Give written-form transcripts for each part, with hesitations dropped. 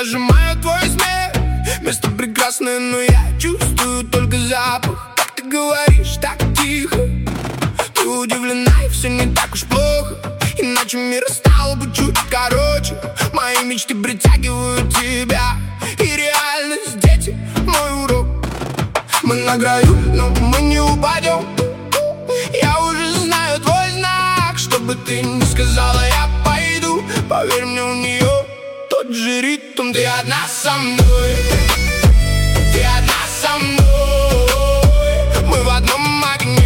зажимаю твой смех. Место прекрасное, но я чувствую только запах. Как ты говоришь так тихо, ты удивлена, и все не так уж плохо. Иначе мир стал бы чуть короче. Мои мечты притягивают тебя, и реальность, дети, мой урок. Мы на краю, но мы не упадем. Я уже знаю твой знак. Что бы ты ни сказала, я пойду. Поверь мне, у нее тот же ритм. Ты одна со мной, ты одна со мной. Мы в одном огне.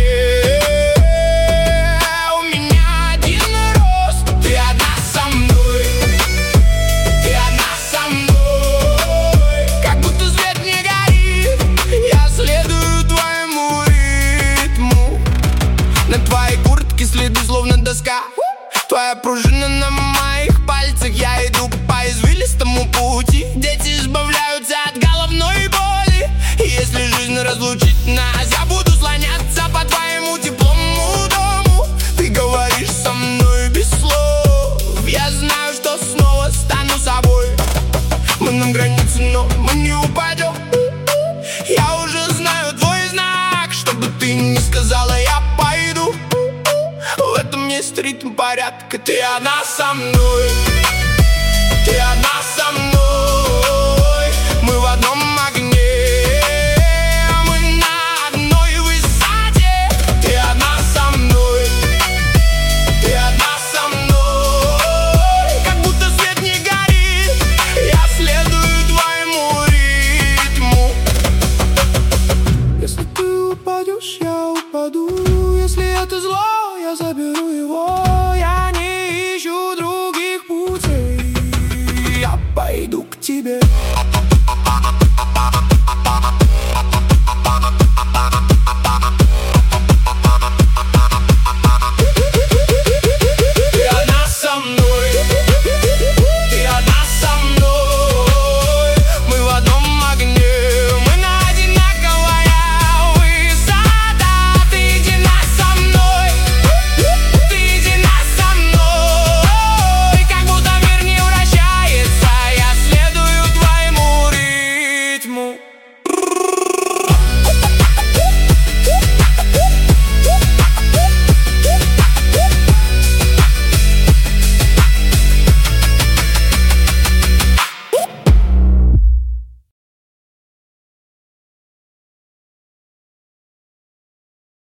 У меня один рост. Ты одна со мной, ты одна со мной. Как будто свет не горит, я следую твоему ритму. На твоей куртке следы, словно доска. Твоя пружина на моих пальцах. Я иду по извилистому пути. Дети избавляются от головной боли. И если жизнь разлучит нас, я буду слоняться по твоему теплому дому. Ты говоришь со мной без слов. Я знаю, что снова стану собой. Мы на границе, но мы не упадем. Я уже знаю твой знак. Что бы ты ни сказала, я пойду. В этом есть ритм, порядка. Ты одна со мной, ты одна со мной. Мы в одном огне, мы на одной высоте. Ты одна со мной, ты одна со мной. Как будто свет не горит, я следую твоему ритму. Если ты упадешь, я упаду. Если это зло,